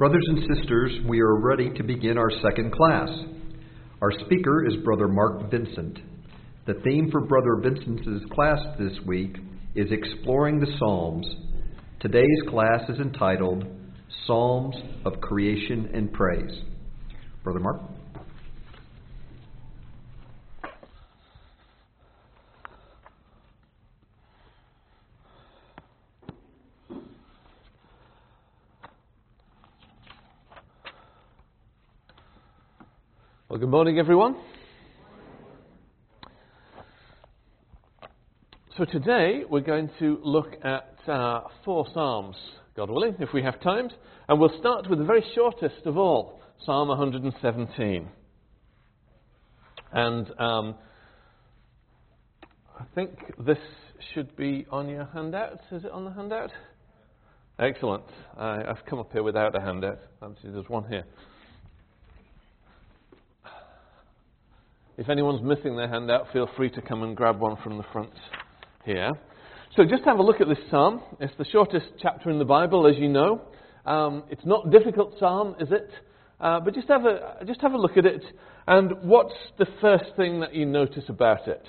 Brothers and sisters, we are ready to begin our second class. Our speaker is Brother Mark Vincent. The theme for Brother Vincent's class this week is Exploring the Psalms. Today's class is entitled Psalms of Creation and Praise. Brother Mark? Well, good morning, everyone. So today we're going to look at 4 Psalms, God willing, if we have time. And we'll start with the very shortest of all, Psalm 117. And I think this should be on your handout. Is it on the handout? Excellent. I've come up here without a handout. There's one here. If anyone's missing their handout, feel free to come and grab one from the front here. So just have a look at this psalm. It's the shortest chapter in the Bible, as you know. It's not a difficult psalm, is it? But just have a look at it. And what's the first thing that you notice about it?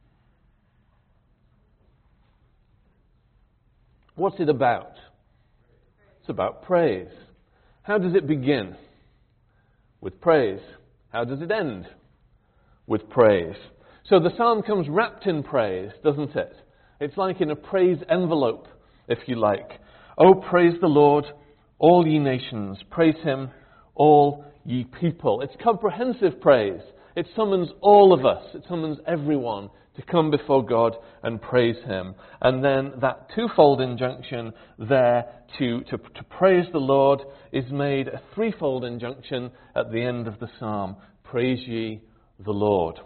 What's it about? It's about praise. How does it begin? With praise. How does it end? With praise. So the psalm comes wrapped in praise, doesn't it? It's like in a praise envelope, if you like. Oh, praise the Lord, all ye nations. Praise him, all ye people. It's comprehensive praise. It summons all of us. It summons everyone to come before God and praise him. And then that twofold injunction there to praise the Lord is made a threefold injunction at the end of the psalm. Praise ye the Lord.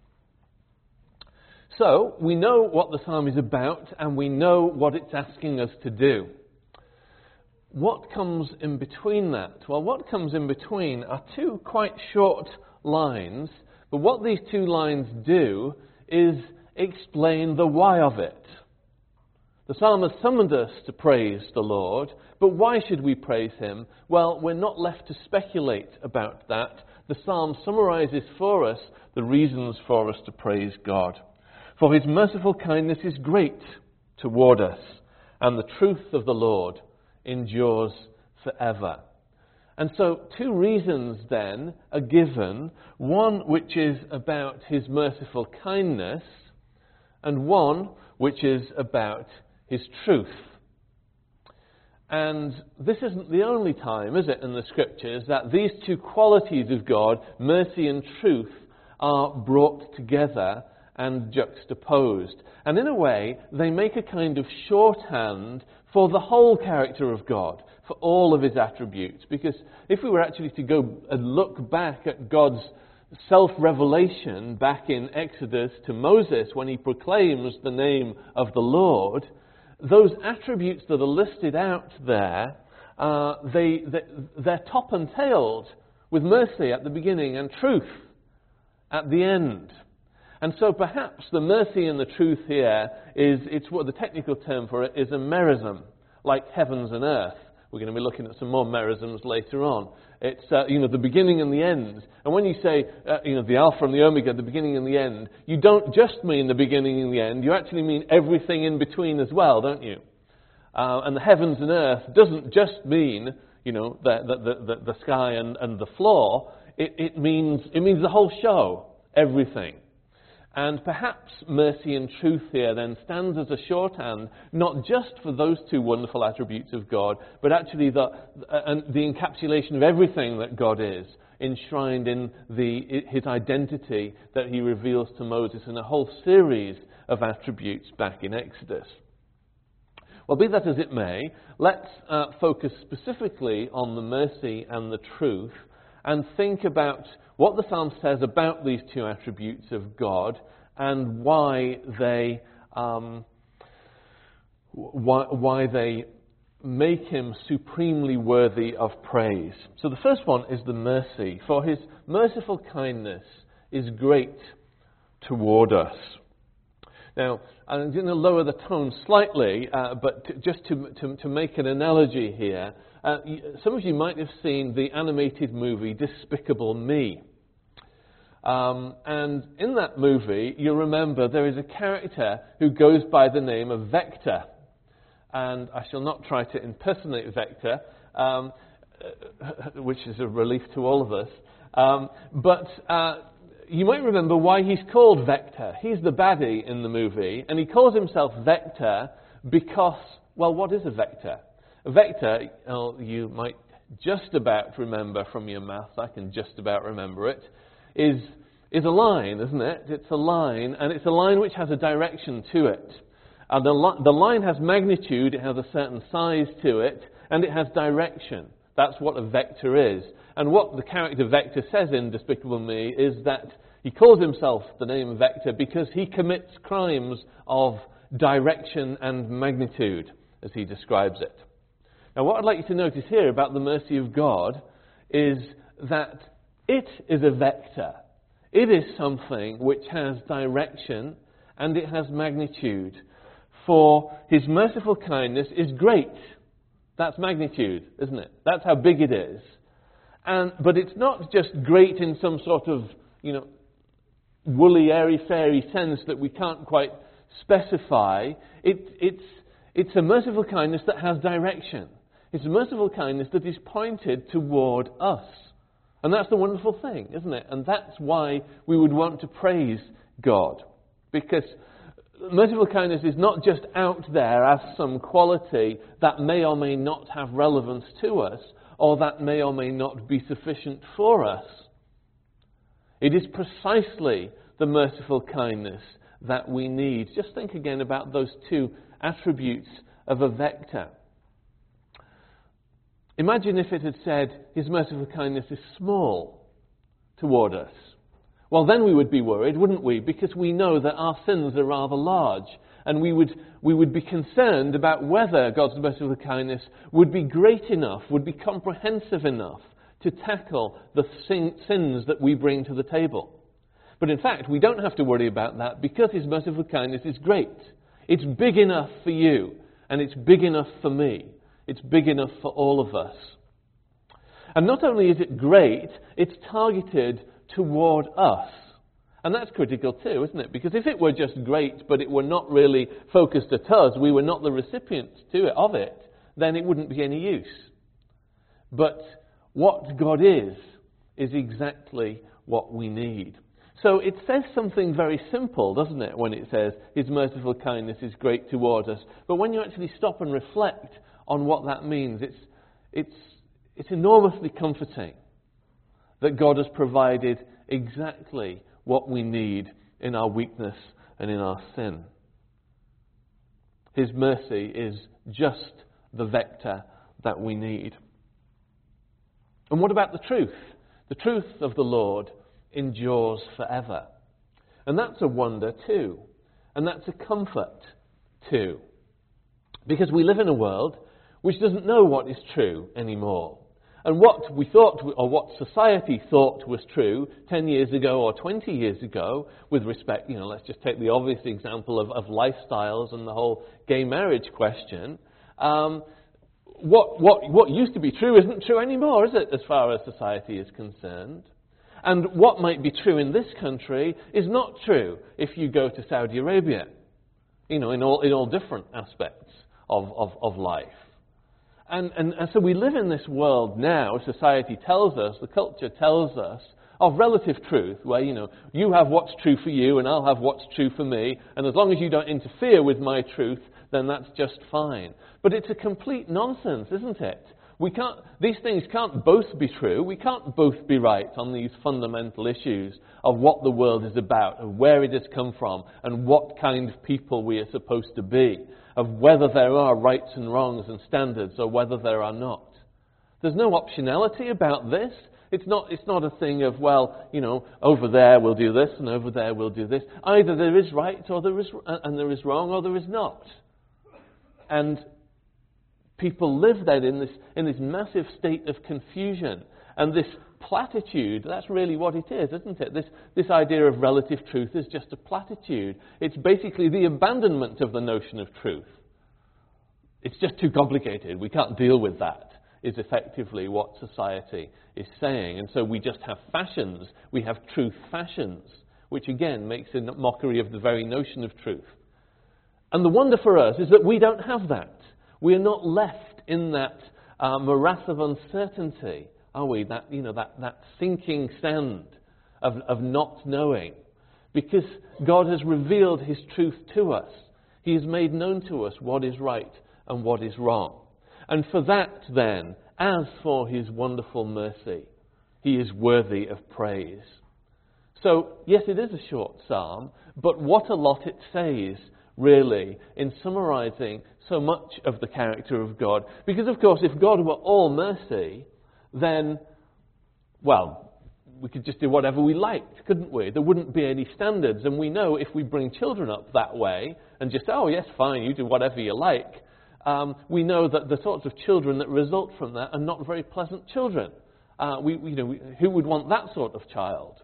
So, we know what the psalm is about, and we know what it's asking us to do. What comes in between that? Well, what comes in between are 2 quite short lines, but what these 2 lines do is explain the why of it. The psalm has summoned us to praise the Lord, but why should we praise him? Well, we're not left to speculate about that. The psalm summarizes for us the reasons for us to praise God. For his merciful kindness is great toward us, and the truth of the Lord endures forever. And so 2 reasons then are given, one which is about his merciful kindness, and one which is about his truth. And this isn't the only time, is it, in the Scriptures, that these 2 qualities of God, mercy and truth, are brought together and juxtaposed. And in a way, they make a kind of shorthand for the whole character of God, for all of his attributes. Because if we were actually to go and look back at God's self-revelation back in Exodus to Moses when he proclaims the name of the Lord, those attributes that are listed out there, they're top and tailed, with mercy at the beginning and truth at the end. And so perhaps the mercy and the truth here it's what the technical term for it is a merism, like heavens and earth. We're going to be looking at some more merisms later on. It's, the beginning and the end. And when you say, the Alpha and the Omega, the beginning and the end, you don't just mean the beginning and the end. You actually mean everything in between as well, don't you? And the heavens and earth doesn't just mean, the sky and the floor. It means the whole show, everything. And perhaps mercy and truth here then stands as a shorthand, not just for those 2 wonderful attributes of God, but actually the encapsulation of everything that God is, enshrined in his identity that he reveals to Moses in a whole series of attributes back in Exodus. Well, be that as it may, let's focus specifically on the mercy and the truth and think about what the psalm says about these 2 attributes of God and why they make him supremely worthy of praise. So the first one is the mercy. For his merciful kindness is great toward us. Now, I'm going to lower the tone slightly, but just to make an analogy here, some of you might have seen the animated movie Despicable Me. And in that movie, you'll remember there is a character who goes by the name of Vector. And I shall not try to impersonate Vector, which is a relief to all of us. But you might remember why he's called Vector. He's the baddie in the movie, and he calls himself Vector because, well, what is a vector? A vector, you might just about remember from your maths, I can just about remember it, is a line, isn't it? It's a line, and it's a line which has a direction to it. And the line has magnitude, it has a certain size to it, and it has direction. That's what a vector is. And what the character Vector says in Despicable Me is that he calls himself the name Vector because he commits crimes of direction and magnitude, as he describes it. Now, what I'd like you to notice here about the mercy of God is that it is a vector. It is something which has direction and it has magnitude. For his merciful kindness is great. That's magnitude, isn't it? That's how big it is. But it's not just great in some sort of, woolly, airy-fairy sense that we can't quite specify. It's a merciful kindness that has direction. It's a merciful kindness that is pointed toward us. And that's the wonderful thing, isn't it? And that's why we would want to praise God. Because merciful kindness is not just out there as some quality that may or may not have relevance to us, or that may or may not be sufficient for us. It is precisely the merciful kindness that we need. Just think again about those two attributes of a vector. Imagine if it had said, his merciful kindness is small toward us. Well, then we would be worried, wouldn't we? Because we know that our sins are rather large. And we would be concerned about whether God's merciful kindness would be great enough, would be comprehensive enough to tackle the sins that we bring to the table. But in fact, we don't have to worry about that because his merciful kindness is great. It's big enough for you, and it's big enough for me. It's big enough for all of us. And not only is it great, it's targeted toward us. And that's critical too, isn't it? Because if it were just great, but it were not really focused at us, we were not the recipients of it, then it wouldn't be any use. But what God is exactly what we need. So it says something very simple, doesn't it, when it says, his merciful kindness is great towards us. But when you actually stop and reflect on what that means, it's enormously comforting that God has provided exactly what we need in our weakness and in our sin. His mercy is just the vector that we need. And what about the truth? The truth of the Lord endures forever. And that's a wonder too. And that's a comfort too. Because we live in a world which doesn't know what is true anymore. And what we thought, or what society thought was true 10 years ago or 20 years ago, with respect, let's just take the obvious example of lifestyles and the whole gay marriage question. What used to be true isn't true anymore, is it, as far as society is concerned? And what might be true in this country is not true if you go to Saudi Arabia, in all different aspects of life. And so we live in this world now, society tells us, the culture tells us, of relative truth, where, you have what's true for you and I'll have what's true for me, and as long as you don't interfere with my truth, then that's just fine. But it's a complete nonsense, isn't it? These things can't both be true. We can't both be right on these fundamental issues of what the world is about, of where it has come from, and what kind of people we are supposed to be, of whether there are rights and wrongs and standards or whether there are not. There's no optionality about this. It's not a thing of, over there we'll do this and over there we'll do this. Either there is right or there is wrong or there is not. And people live then in this massive state of confusion and this platitude. That's really what it is, isn't it? This idea of relative truth is just a platitude. It's basically the abandonment of the notion of truth. It's just too complicated. We can't deal with that, is effectively what society is saying. And so we just have fashions. We have truth fashions, which again makes a mockery of the very notion of truth. And the wonder for us is that we don't have that. We are not left in that morass of uncertainty, are we? That sinking sand of not knowing. Because God has revealed his truth to us. He has made known to us what is right and what is wrong. And for that, then, as for his wonderful mercy, he is worthy of praise. So, yes, it is a short psalm, but what a lot it says, really, in summarizing so much of the character of God. Because, of course, if God were all mercy, then, well, we could just do whatever we liked, couldn't we? There wouldn't be any standards. And we know if we bring children up that way and just, oh, yes, fine, you do whatever you like, we know that the sorts of children that result from that are not very pleasant children. Who would want that sort of child?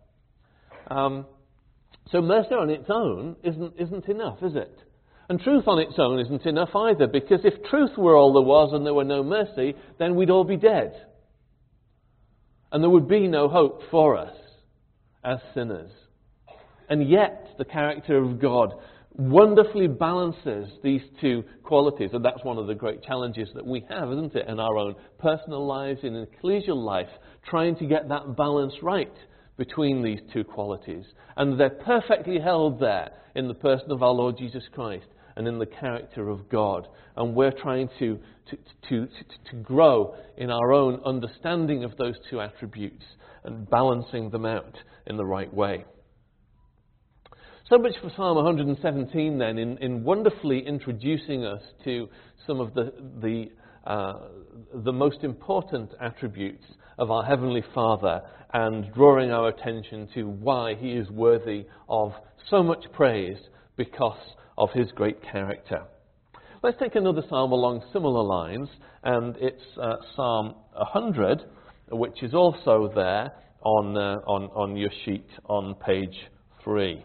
So mercy on its own isn't enough, is it? And truth on its own isn't enough either, because if truth were all there was and there were no mercy, then we'd all be dead. And there would be no hope for us as sinners. And yet, the character of God wonderfully balances these two qualities. And that's one of the great challenges that we have, isn't it, in our own personal lives, in ecclesial life, trying to get that balance right between these two qualities. And they're perfectly held there in the person of our Lord Jesus Christ and in the character of God. And we're trying to grow in our own understanding of those two attributes and balancing them out in the right way. So much for Psalm 117 then, in wonderfully introducing us to some of the most important attributes of our Heavenly Father and drawing our attention to why he is worthy of so much praise because of his great character. Let's take another psalm along similar lines, and it's Psalm 100, which is also there on your sheet on page 3.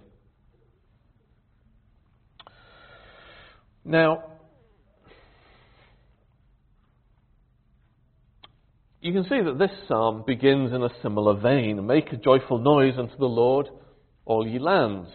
Now, you can see that this psalm begins in a similar vein. Make a joyful noise unto the Lord, all ye lands.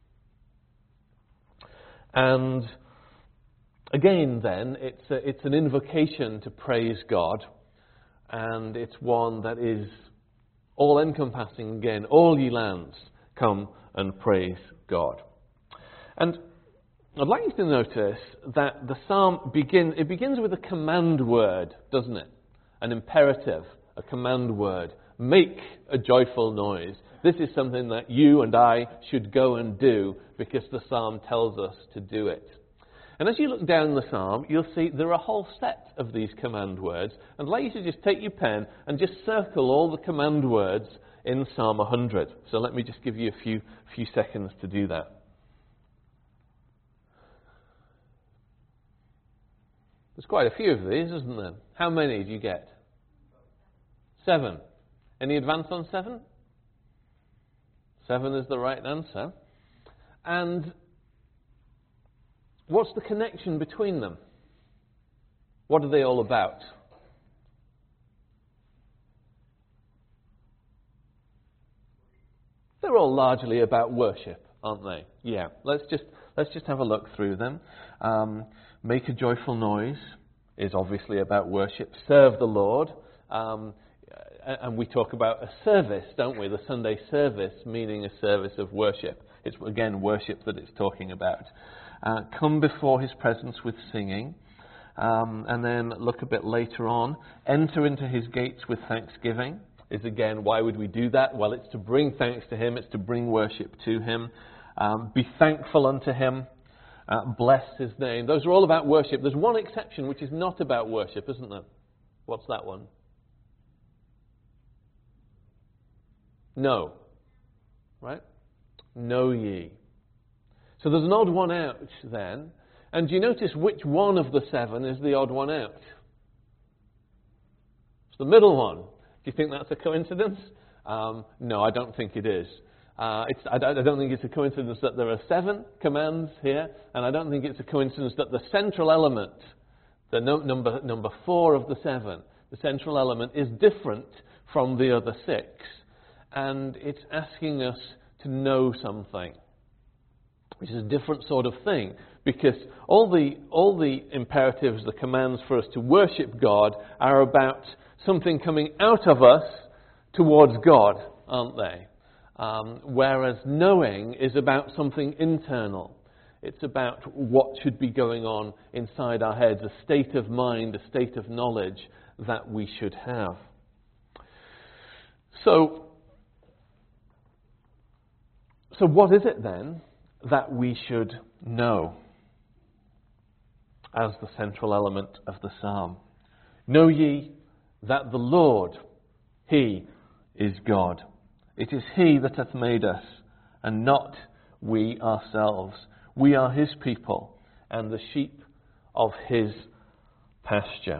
And again then, it's an invocation to praise God, and it's one that is all-encompassing again. All ye lands, come and praise God. And I'd like you to notice that the psalm begins with a command word, doesn't it? An imperative, a command word. Make a joyful noise. This is something that you and I should go and do because the psalm tells us to do it. And as you look down the psalm, you'll see there are a whole set of these command words. And I'd like you to just take your pen and just circle all the command words in Psalm 100. So let me just give you a few seconds to do that. There's quite a few of these, isn't there? How many do you get? 7. Any advance on 7? 7 is the right answer. And what's the connection between them? What are they all about? They're all largely about worship, aren't they? Yeah. Let's just have a look through them. Make a joyful noise is obviously about worship. Serve the Lord. And we talk about a service, don't we? The Sunday service meaning a service of worship. It's, again, worship that it's talking about. Come before his presence with singing. And then look a bit later on. Enter into his gates with thanksgiving. Is again, why would we do that? Well, it's to bring thanks to him. It's to bring worship to him. Be thankful unto him. Bless his name. Those are all about worship. There's one exception which is not about worship, isn't there? What's that one? Know. Right? Know ye. So there's an odd one out then. And do you notice which one of the 7 is the odd one out? It's the middle one. you think that's a coincidence? No, I don't think it is. I don't think it's a coincidence that there are 7 commands here, and I don't think it's a coincidence that the central element, the number 4 of the 7, the central element is different from the other 6, and it's asking us to know something, which is a different sort of thing, because all the imperatives, the commands for us to worship God are about something coming out of us towards God, aren't they? Whereas knowing is about something internal. It's about what should be going on inside our heads, a state of mind, a state of knowledge that we should have. So what is it then that we should know as the central element of the psalm? Know ye that the Lord, He is God. It is He that hath made us, and not we ourselves. We are His people, and the sheep of His pasture.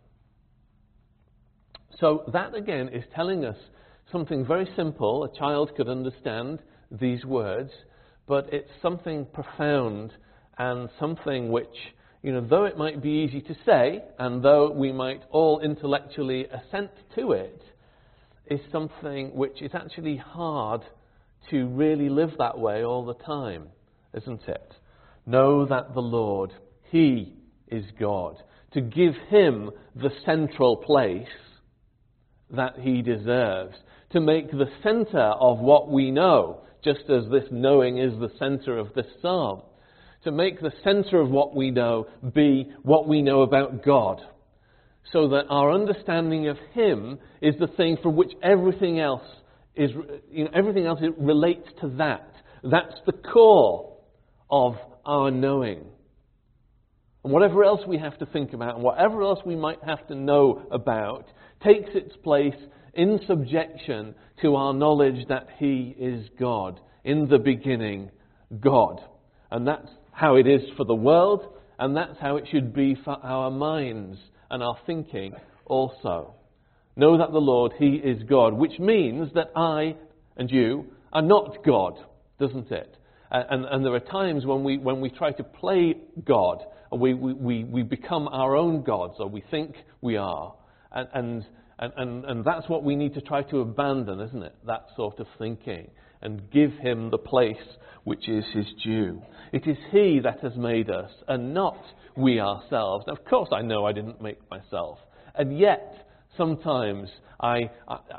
So that again is telling us something very simple. A child could understand these words, but it's something profound and something which, though it might be easy to say, and though we might all intellectually assent to it, is something which is actually hard to really live that way all the time, isn't it? Know that the Lord, He is God. To give Him the central place that He deserves. To make the centre of what we know, just as this knowing is the centre of this psalm. To make the centre of what we know be what we know about God. So that our understanding of Him is the thing for which everything else is, everything else relates to that. That's the core of our knowing. And whatever else we have to think about, and whatever else we might have to know about, takes its place in subjection to our knowledge that He is God. In the beginning, God. And that's how it is for the world, and that's how it should be for our minds and our thinking also. Know that the Lord, He is God, which means that I and you are not God, doesn't it? And there are times when we try to play God, or we become our own gods, or we think we are, and that's what we need to try to abandon, isn't it? That sort of thinking, and give Him the place which is His due. It is He that has made us, and not we ourselves. Now, of course, I know I didn't make myself, and yet sometimes I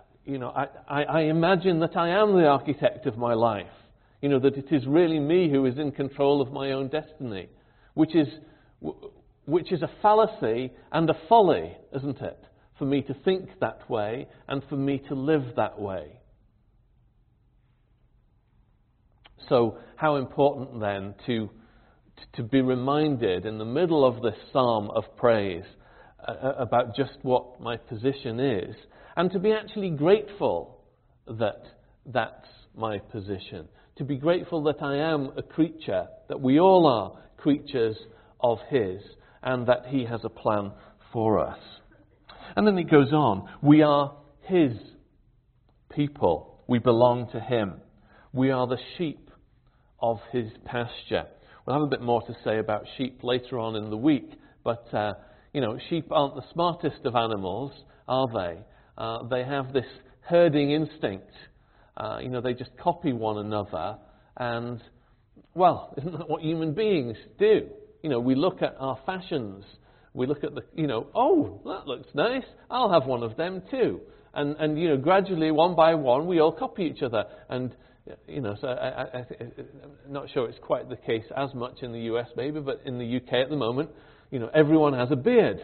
imagine that I am the architect of my life. That it is really me who is in control of my own destiny, which is a fallacy and a folly, isn't it? For me to think that way and for me to live that way. So, how important then to be reminded in the middle of this psalm of praise about just what my position is, and to be actually grateful that that's my position. To be grateful that I am a creature, that we all are creatures of His, and that He has a plan for us. And then it goes on. We are His people. We belong to Him. We are the sheep of His pasture. We'll have a bit more to say about sheep later on in the week, but sheep aren't the smartest of animals, are they? They have this herding instinct. They just copy one another, and, well, isn't that what human beings do? We look at our fashions. We look at oh, that looks nice. I'll have one of them too. And gradually, one by one, we all copy each other. And, so I'm not sure it's quite the case as much in the US maybe, but in the UK at the moment, everyone has a beard.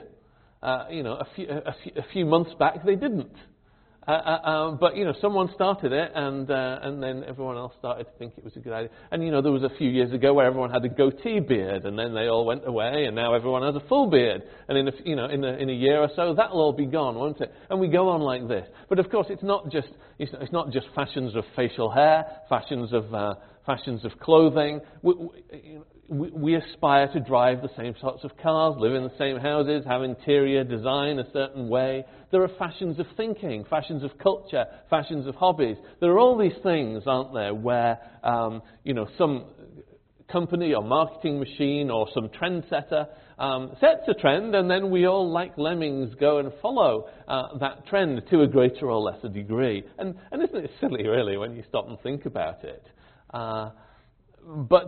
A few months back they didn't. But someone started it, and then everyone else started to think it was a good idea. And there was a few years ago where everyone had a goatee beard, and then they all went away, and now everyone has a full beard. And in a year or so, that'll all be gone, won't it? And we go on like this. But of course, it's not just fashions of facial hair, fashions of fashions of clothing. We aspire to drive the same sorts of cars, live in the same houses, have interior design a certain way. There are fashions of thinking, fashions of culture, fashions of hobbies. There are all these things, aren't there, where some company or marketing machine or some trendsetter sets a trend, and then we all, like lemmings, go and follow that trend to a greater or lesser degree. And isn't it silly, really, when you stop and think about it? But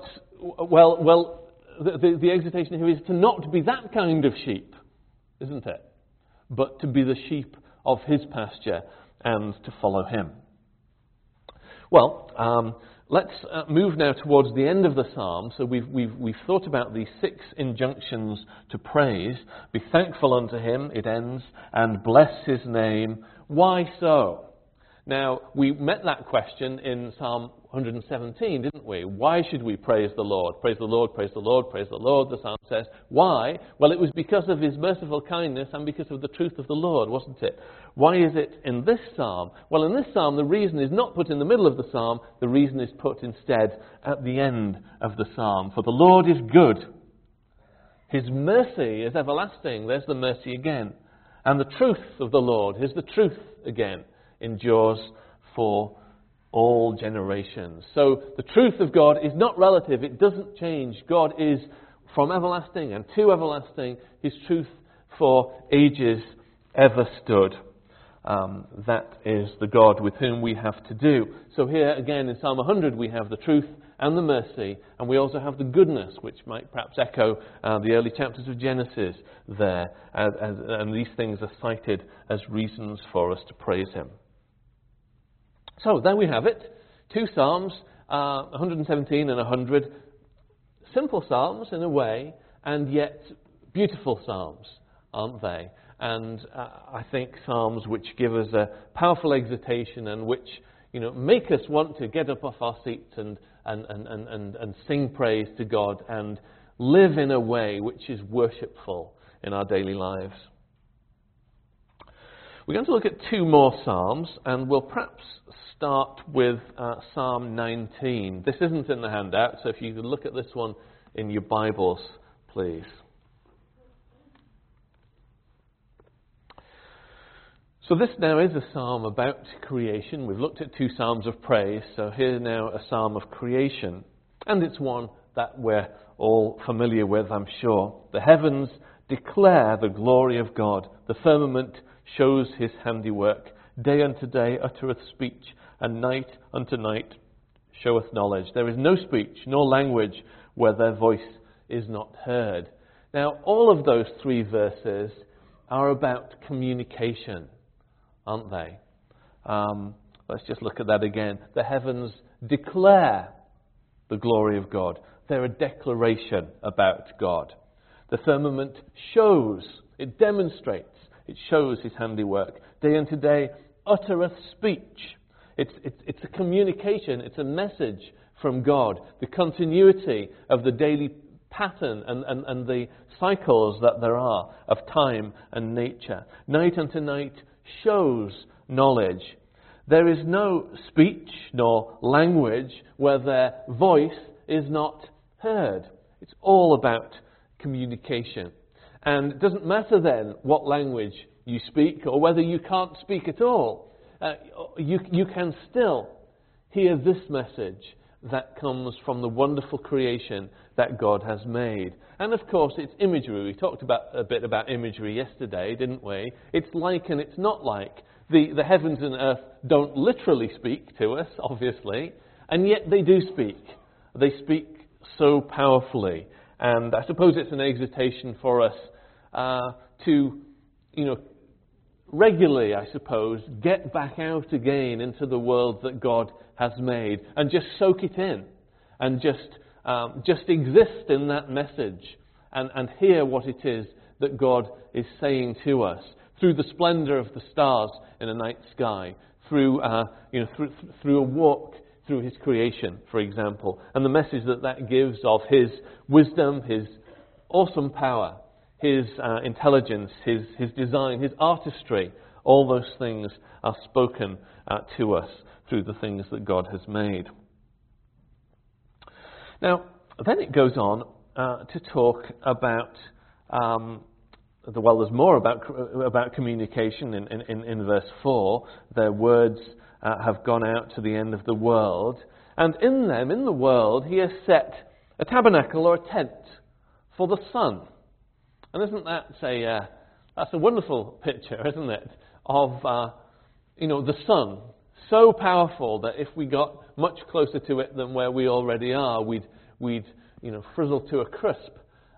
the exhortation here is to not be that kind of sheep, isn't it? But to be the sheep of his pasture and to follow him. Well, let's move now towards the end of the psalm. So we've thought about these 6 injunctions to praise. Be thankful unto him, it ends, and bless his name. Why so? Now, we met that question in Psalm 117, didn't we? Why should we praise the Lord? Praise the Lord, praise the Lord, praise the Lord, the psalm says. Why? Well, it was because of his merciful kindness and because of the truth of the Lord, wasn't it? Why is it in this psalm? Well, in this psalm, the reason is not put in the middle of the psalm. The reason is put instead at the end of the psalm. For the Lord is good. His mercy is everlasting. There's the mercy again. And the truth of the Lord, here's the truth again, endures for all generations. So the truth of God is not relative. It doesn't change. God is from everlasting and to everlasting. His truth for ages ever stood. That is the God with whom we have to do. So here again in Psalm 100 we have the truth and the mercy, and we also have the goodness, which might perhaps echo the early chapters of Genesis there. And these things are cited as reasons for us to praise him. So there we have it. 2 psalms, 117 and 100. Simple psalms in a way, and yet beautiful psalms, aren't they? And I think psalms which give us a powerful exhortation and which make us want to get up off our seats and sing praise to God and live in a way which is worshipful in our daily lives. We're going to look at 2 more psalms, and we'll perhaps start with Psalm 19. This isn't in the handout, so if you could look at this one in your Bibles, please. So this now is a psalm about creation. We've looked at 2 psalms of praise, so here's now a psalm of creation. And it's one that we're all familiar with, I'm sure. The heavens declare the glory of God. The firmament shows his handiwork. Day unto day uttereth speech, and night unto night showeth knowledge. There is no speech, nor language, where their voice is not heard. Now, all of those 3 verses are about communication, aren't they? Let's just look at that again. The heavens declare the glory of God. They're a declaration about God. The firmament shows, it demonstrates, it shows his handiwork. Day unto day uttereth speech. It's a communication, it's a message from God. The continuity of the daily pattern and the cycles that there are of time and nature. Night unto night shows knowledge. There is no speech nor language where their voice is not heard. It's all about communication. And it doesn't matter then what language you speak or whether you can't speak at all. You can still hear this message that comes from the wonderful creation that God has made. And of course it's imagery. We talked a bit about imagery yesterday, didn't we? It's like and it's not like. The heavens and earth don't literally speak to us, obviously, and yet they do speak. They speak so powerfully. And I suppose it's an exhortation for us to, regularly, I suppose, get back out again into the world that God has made and just soak it in and just exist in that message and hear what it is that God is saying to us through the splendor of the stars in a night sky, through a walk through his creation, for example, and the message that gives of his wisdom, his awesome power, his intelligence, his design, his artistry. All those things are spoken to us through the things that God has made. Now, then it goes on to talk about, there's more about communication in verse 4. Their words have gone out to the end of the world. And in them, in the world, he has set a tabernacle or a tent for the sun. And isn't that that's a wonderful picture, isn't it, of the sun, so powerful that if we got much closer to it than where we already are, we'd frizzle to a crisp.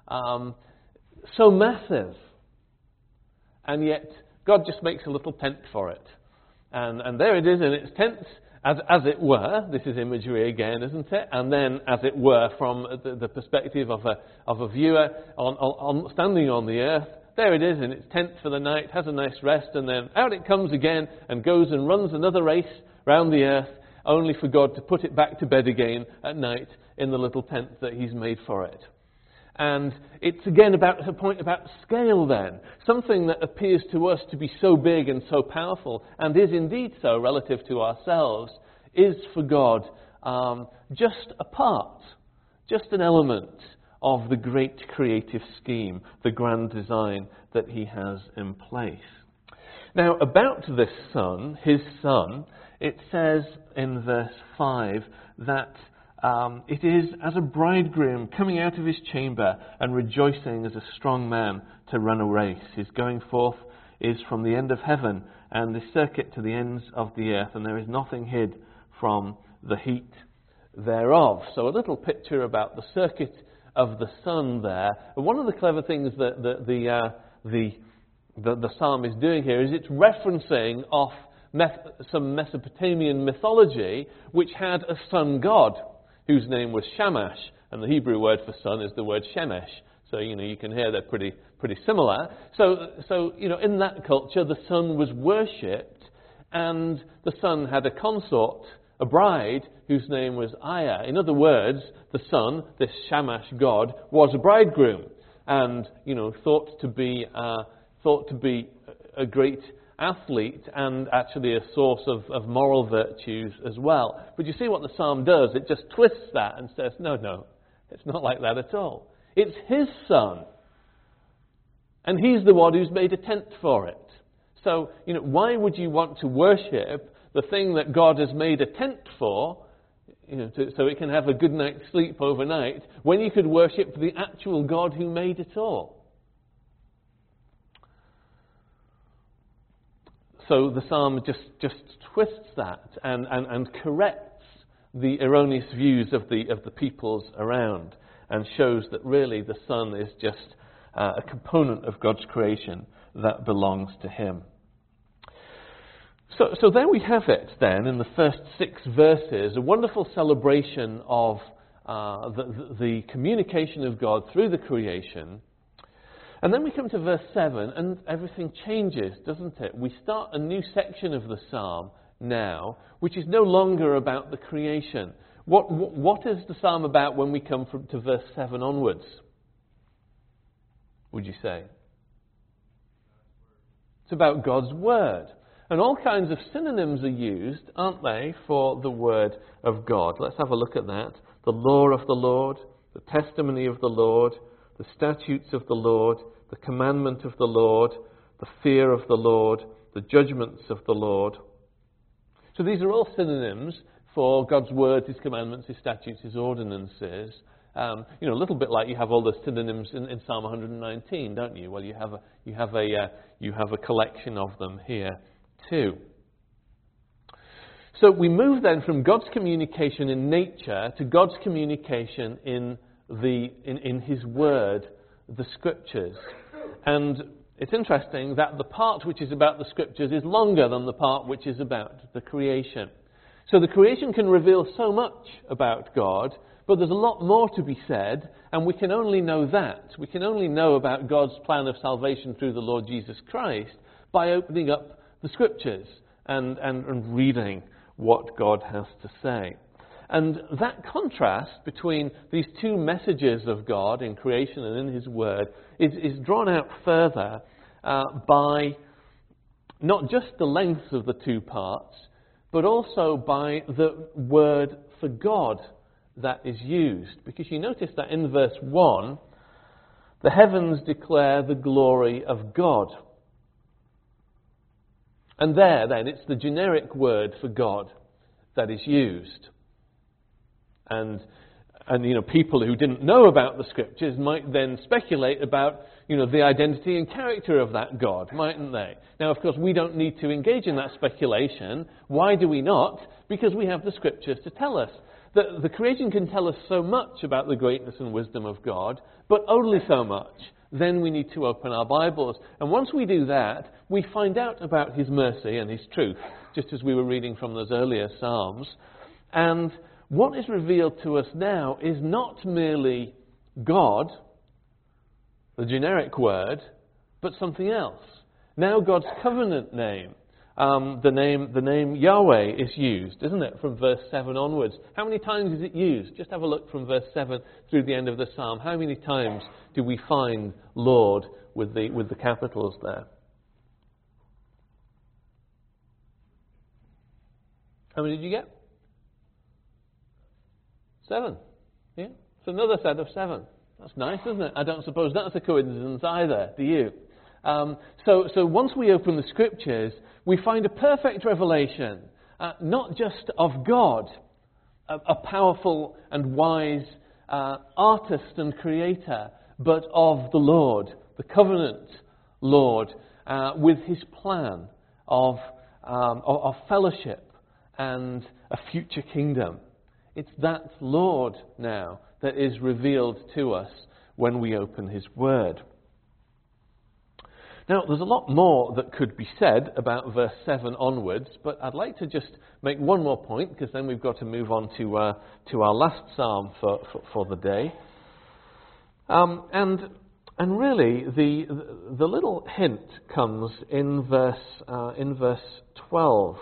So massive, and yet God just makes a little tent for it, and there it is in its tent, as it were. This is imagery again, isn't it? And then, as it were, from the perspective of a viewer standing on the earth, there it is in its tent for the night, has a nice rest, and then out it comes again and goes and runs another race round the earth, only for God to put it back to bed again at night in the little tent that he's made for it. And it's again about a point about scale then. Something that appears to us to be so big and so powerful, and is indeed so relative to ourselves, is for God just a part, just an element of the great creative scheme, the grand design that he has in place. Now, about this son, his son, it says in verse 5 that it is as a bridegroom coming out of his chamber and rejoicing as a strong man to run a race. His going forth is from the end of heaven and the circuit to the ends of the earth, and there is nothing hid from the heat thereof. So a little picture about the circuit of the sun there. And one of the clever things that the psalm is doing here is it's referencing off some Mesopotamian mythology which had a sun god whose name was Shamash, and the Hebrew word for sun is the word Shemesh. So you can hear they're pretty similar. So in that culture the sun was worshipped, and the sun had a consort, a bride, whose name was Aya. In other words, the sun, this Shamash god, was a bridegroom, and thought to be a great athlete and actually a source of moral virtues as well. But you see what the psalm does? It just twists that and says, no, it's not like that at all. It's his son, and he's the one who's made a tent for it. So, why would you want to worship the thing that God has made a tent for, so it can have a good night's sleep overnight, when you could worship the actual God who made it all? So the psalm just twists that and corrects the erroneous views of the peoples around, and shows that really the sun is just a component of God's creation that belongs to him. So there we have it then, in the first 6 verses, a wonderful celebration of the communication of God through the creation. And then we come to verse 7, and everything changes, doesn't it? We start a new section of the psalm now, which is no longer about the creation. What is the psalm about when we come to verse 7 onwards, would you say? It's about God's word. And all kinds of synonyms are used, aren't they, for the word of God. Let's have a look at that. The law of the Lord, the testimony of the Lord, the statutes of the Lord, the commandment of the Lord, the fear of the Lord, the judgments of the Lord. So these are all synonyms for God's words, his commandments, his statutes, his ordinances. A little bit like you have all the synonyms in Psalm 119, don't you? Well, you have a collection of them here too. So we move then from God's communication in nature to God's communication in his word, the scriptures. And it's interesting that the part which is about the scriptures is longer than the part which is about the creation. So the creation can reveal so much about God, but there's a lot more to be said, and we can only know that. We can only know about God's plan of salvation through the Lord Jesus Christ by opening up the scriptures and reading what God has to say. And that contrast between these two messages of God in creation and in his word is drawn out further by not just the length of the two parts, but also by the word for God that is used. Because you notice that in verse 1, the heavens declare the glory of God. And there, then, it's the generic word for God that is used. And people who didn't know about the Scriptures might then speculate about, the identity and character of that God, mightn't they? Now, of course, we don't need to engage in that speculation. Why do we not? Because we have the Scriptures to tell us. The creation can tell us so much about the greatness and wisdom of God, but only so much. Then we need to open our Bibles. And once we do that, we find out about His mercy and His truth, just as we were reading from those earlier Psalms. And what is revealed to us now is not merely God, the generic word, but something else. Now God's covenant name, the name Yahweh is used, isn't it, from verse 7 onwards. How many times is it used? Just have a look from verse 7 through the end of the psalm. How many times do we find Lord with the capitals there? How many did you get? 7. Yeah, it's another set of 7. That's nice, isn't it? I don't suppose that's a coincidence either, do you? So once we open the Scriptures, we find a perfect revelation, not just of God, a powerful and wise artist and creator, but of the Lord, the covenant Lord, with His plan of fellowship and a future kingdom. It's that Lord now that is revealed to us when we open His Word. Now, there's a lot more that could be said about verse 7 onwards, but I'd like to just make one more point, because then we've got to move on to our last psalm for the day. And really, the little hint comes in verse 12.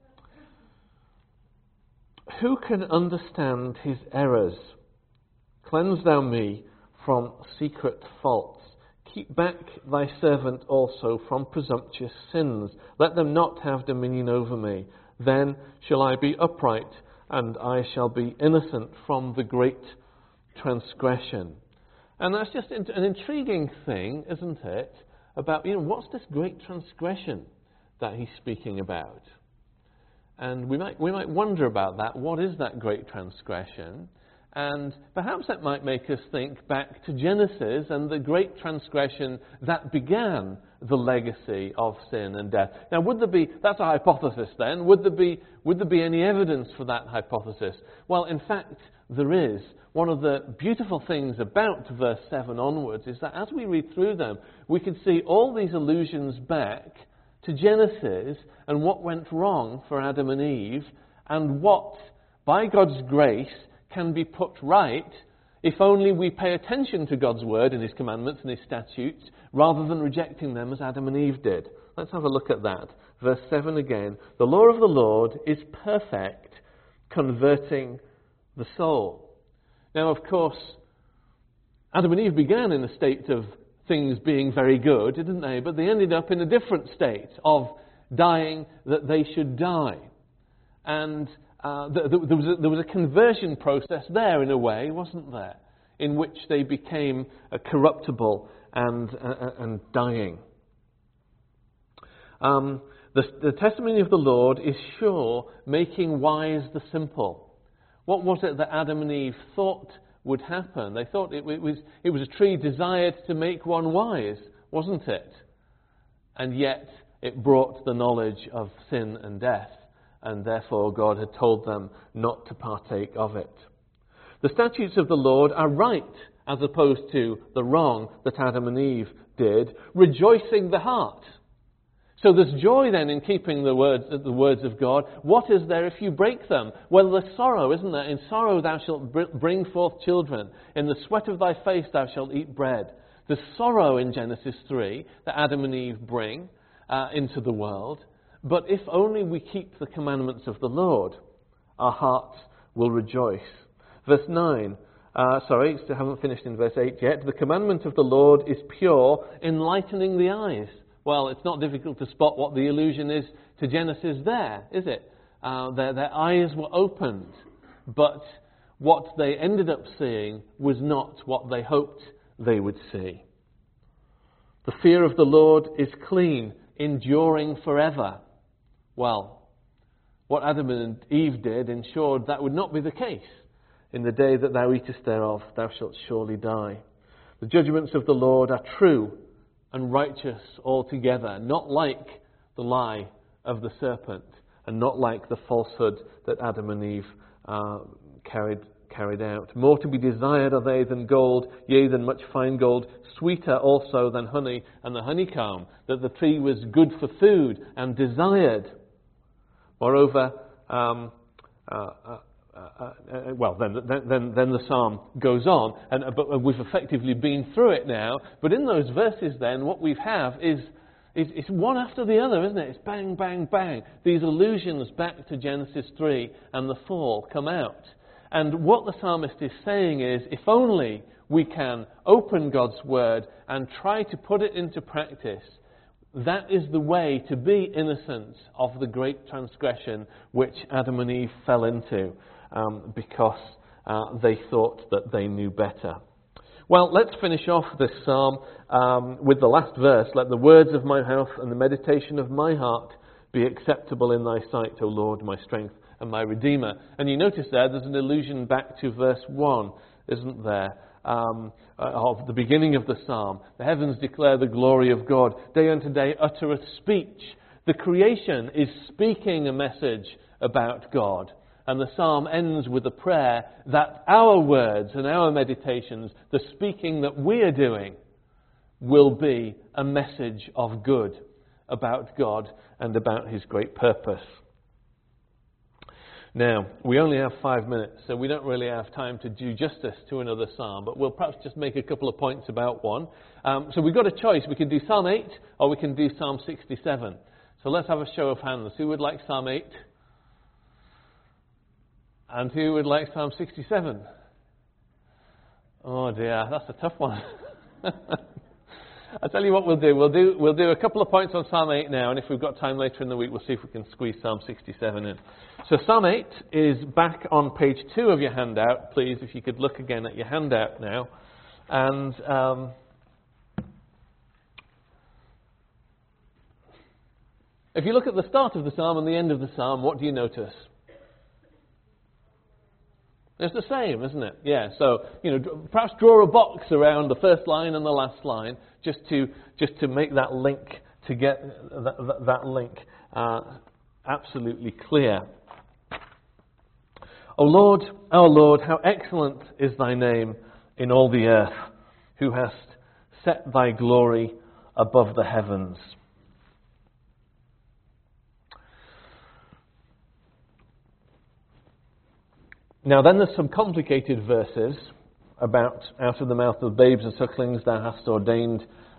Who can understand his errors? Cleanse thou me from secret faults. Keep back thy servant also from presumptuous sins. Let them not have dominion over me. Then shall I be upright, and I shall be innocent from the great transgression. And that's just an intriguing thing, isn't it? About, what's this great transgression that he's speaking about? And we might wonder about that. What is that great transgression? And perhaps that might make us think back to Genesis and the great transgression that began the legacy of sin and death. Now, that's a hypothesis then, would there be any evidence for that hypothesis? Well, in fact, there is. One of the beautiful things about verse 7 onwards is that as we read through them, we can see all these allusions back to Genesis and what went wrong for Adam and Eve, and what, by God's grace, can be put right if only we pay attention to God's word and His commandments and His statutes, rather than rejecting them as Adam and Eve did. Let's have a look at that. Verse 7 again. The law of the Lord is perfect, converting the soul. Now, of course, Adam and Eve began in a state of things being very good, didn't they? But they ended up in a different state of dying that they should die. And there was a conversion process there, in a way, wasn't there? In which they became corruptible and dying. The testimony of the Lord is sure, making wise the simple. What was it that Adam and Eve thought would happen? They thought it was a tree desired to make one wise, wasn't it? And yet it brought the knowledge of sin and death, and therefore God had told them not to partake of it. The statutes of the Lord are right, as opposed to the wrong that Adam and Eve did, rejoicing the heart. So there's joy then in keeping the words of God. What is there if you break them? Well, there's sorrow, isn't there? In sorrow thou shalt bring forth children. In the sweat of thy face thou shalt eat bread. There's sorrow in Genesis 3 that Adam and Eve bring into the world. But if only we keep the commandments of the Lord, our hearts will rejoice. Verse 9. Still haven't finished in verse 8 yet. The commandment of the Lord is pure, enlightening the eyes. Well, it's not difficult to spot what the allusion is to Genesis there, is it? Their eyes were opened. But what they ended up seeing was not what they hoped they would see. The fear of the Lord is clean, enduring forever. Well, what Adam and Eve did ensured that would not be the case. In the day that thou eatest thereof, thou shalt surely die. The judgments of the Lord are true and righteous altogether, not like the lie of the serpent, and not like the falsehood that Adam and Eve carried out. More to be desired are they than gold, yea, than much fine gold, sweeter also than honey and the honeycomb, that the tree was good for food and desired. Moreover, then the psalm goes on, but we've effectively been through it now. But in those verses, then, what we have is it's one after the other, isn't it? It's bang, bang, bang. These allusions back to Genesis 3 and the fall come out. And what the psalmist is saying is, if only we can open God's word and try to put it into practice, that is the way to be innocent of the great transgression which Adam and Eve fell into because they thought that they knew better. Well, let's finish off this psalm with the last verse. Let the words of my mouth and the meditation of my heart be acceptable in thy sight, O Lord, my strength and my Redeemer. And you notice there's an allusion back to verse 1, isn't there? Of the beginning of the psalm. The heavens declare the glory of God. Day unto day uttereth speech. The creation is speaking a message about God. And the psalm ends with a prayer that our words and our meditations, the speaking that we are doing, will be a message of good about God and about his great purpose. Now, we only have 5 minutes, so we don't really have time to do justice to another psalm, but we'll perhaps just make a couple of points about one. So we've got a choice. We can do Psalm 8 or we can do Psalm 67. So let's have a show of hands. Who would like Psalm 8? And who would like Psalm 67? Oh dear, that's a tough one. I'll tell you what we'll do. We'll do a couple of points on Psalm 8 now, and if we've got time later in the week, we'll see if we can squeeze Psalm 67 in. So Psalm 8 is back on page 2 of your handout, please, if you could look again at your handout now. And if you look at the start of the psalm and the end of the psalm, what do you notice? It's the same, isn't it? Yeah, so, perhaps draw a box around the first line and the last line just to make that link, to get that link absolutely clear. O Lord, our Lord, how excellent is thy name in all the earth, who hast set thy glory above the heavens. Now then there's some complicated verses about out of the mouth of babes and sucklings thou hast ordained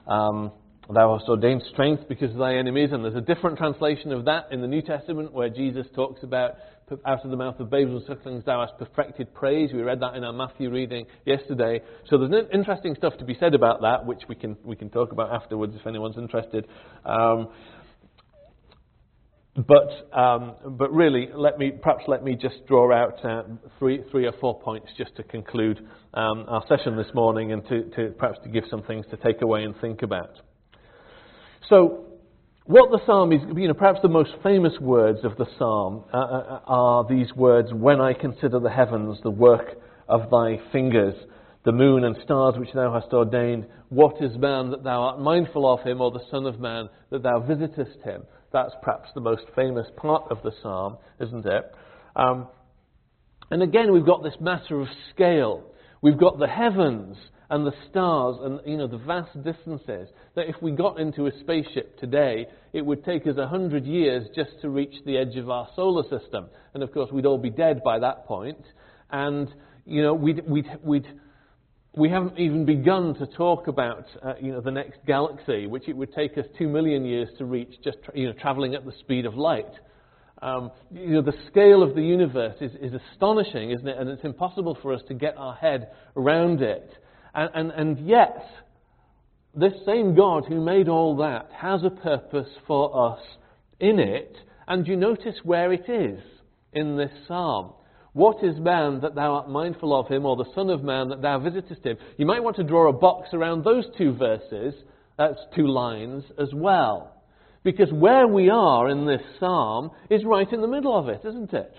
strength because of thy enemies, and there's a different translation of that in the New Testament where Jesus talks about out of the mouth of babes and sucklings thou hast perfected praise. We read that in our Matthew reading yesterday. So there's interesting stuff to be said about that, which we can talk about afterwards if anyone's interested. But really, let me just draw out three or 4 points just to conclude our session this morning, and to perhaps to give some things to take away and think about. So, what the psalm is, perhaps the most famous words of the psalm are these words: "When I consider the heavens, the work of thy fingers, the moon and stars which thou hast ordained, what is man that thou art mindful of him, or the son of man that thou visitest him?" That's perhaps the most famous part of the psalm, isn't it? And again, we've got this matter of scale. We've got the heavens and the stars and, the vast distances that if we got into a spaceship today, it would take us 100 years just to reach the edge of our solar system. And of course, we'd all be dead by that point. And, we haven't even begun to talk about, the next galaxy, which it would take us 2 million years to reach, just traveling at the speed of light. The scale of the universe is astonishing, isn't it? And it's impossible for us to get our head around it. And yet, this same God who made all that has a purpose for us in it. And you notice where it is in this psalm. What is man that thou art mindful of him, or the Son of Man that thou visitest him? You might want to draw a box around those two verses, that's 2 lines as well. Because where we are in this psalm is right in the middle of it, isn't it?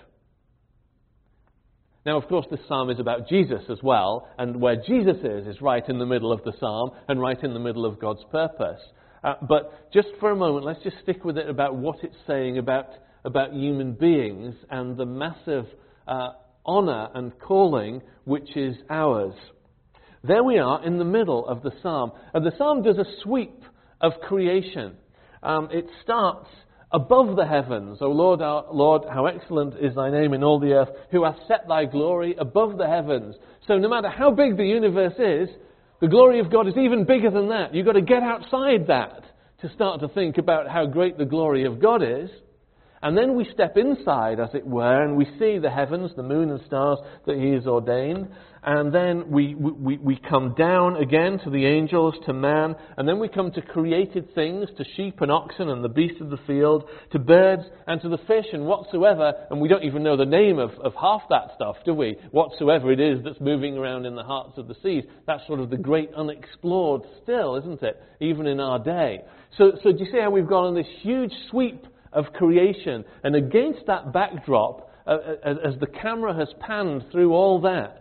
Now, of course, this psalm is about Jesus as well, and where Jesus is right in the middle of the psalm and right in the middle of God's purpose. But just for a moment, let's just stick with it about what it's saying about human beings and the massive honour and calling which is ours. There we are in the middle of the psalm. And the psalm does a sweep of creation. It starts above the heavens. O Lord, our Lord, how excellent is thy name in all the earth, who hath set thy glory above the heavens. So no matter how big the universe is, the glory of God is even bigger than that. You've got to get outside that to start to think about how great the glory of God is. And then we step inside, as it were, and we see the heavens, the moon and stars that he has ordained. And then we come down again to the angels, to man. And then we come to created things, to sheep and oxen and the beasts of the field, to birds and to the fish and whatsoever. And we don't even know the name of half that stuff, do we? Whatsoever it is that's moving around in the hearts of the seas. That's sort of the great unexplored still, isn't it? Even in our day. So do you see how we've gone on this huge sweep of creation, and against that backdrop, as the camera has panned through all that,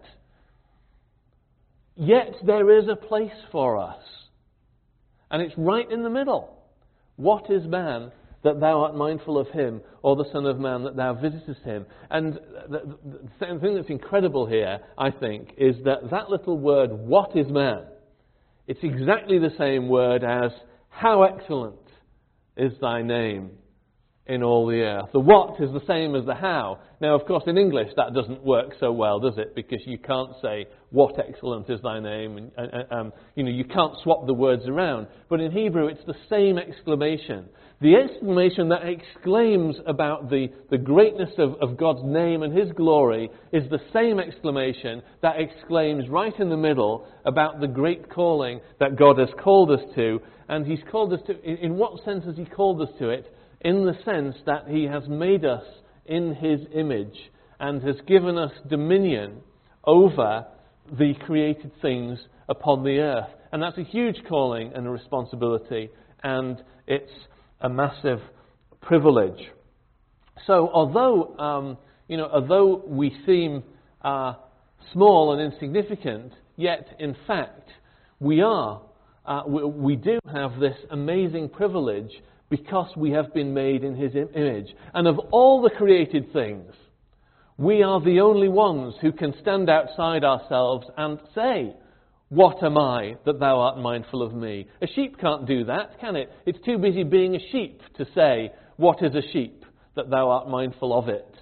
yet there is a place for us, and it's right in the middle. What is man that thou art mindful of him, or the Son of Man that thou visitest him? And the thing that's incredible here, I think, is that little word, what is man? It's exactly the same word as how excellent is thy name in all the earth. The what is the same as the how. Now, of course, in English that doesn't work so well, does it? Because you can't say, what excellent is thy name, and you can't swap the words around. But in Hebrew, it's the same exclamation. The exclamation that exclaims about the greatness of God's name and his glory is the same exclamation that exclaims right in the middle about the great calling that God has called us to. And he's called us to, in what sense has he called us to it? In the sense that he has made us in his image and has given us dominion over the created things upon the earth. And that's a huge calling and a responsibility, and it's a massive privilege. So although we seem small and insignificant, yet in fact we do have this amazing privilege, because we have been made in his image. And of all the created things, we are the only ones who can stand outside ourselves and say, what am I that thou art mindful of me? A sheep can't do that, can it? It's too busy being a sheep to say, what is a sheep that thou art mindful of it?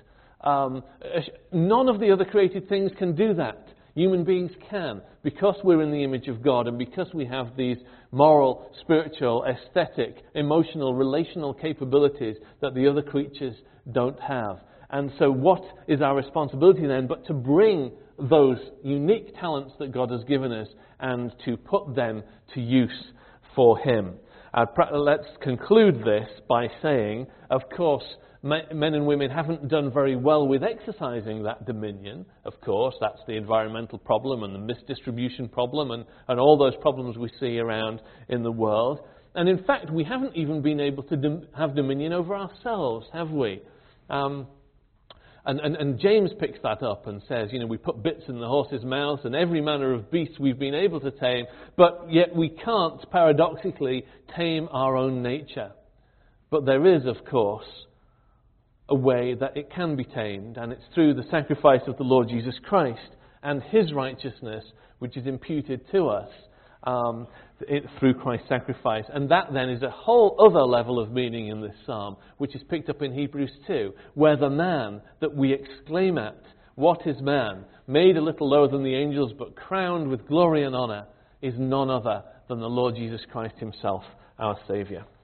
None of the other created things can do that. Human beings can, because we're in the image of God and because we have these moral, spiritual, aesthetic, emotional, relational capabilities that the other creatures don't have. And so what is our responsibility then but to bring those unique talents that God has given us and to put them to use for him? Let's conclude this by saying, of course, men and women haven't done very well with exercising that dominion, of course. That's the environmental problem and the misdistribution problem and all those problems we see around in the world. And in fact, we haven't even been able to have dominion over ourselves, have we? And James picks that up and says, we put bits in the horses' mouths and every manner of beast we've been able to tame, but yet we can't, paradoxically, tame our own nature. But there is, of course, a way that it can be tamed, and it's through the sacrifice of the Lord Jesus Christ and his righteousness, which is imputed to us through Christ's sacrifice. And that then is a whole other level of meaning in this psalm, which is picked up in Hebrews 2, where the man that we exclaim at, what is man, made a little lower than the angels but crowned with glory and honour, is none other than the Lord Jesus Christ himself, our Saviour.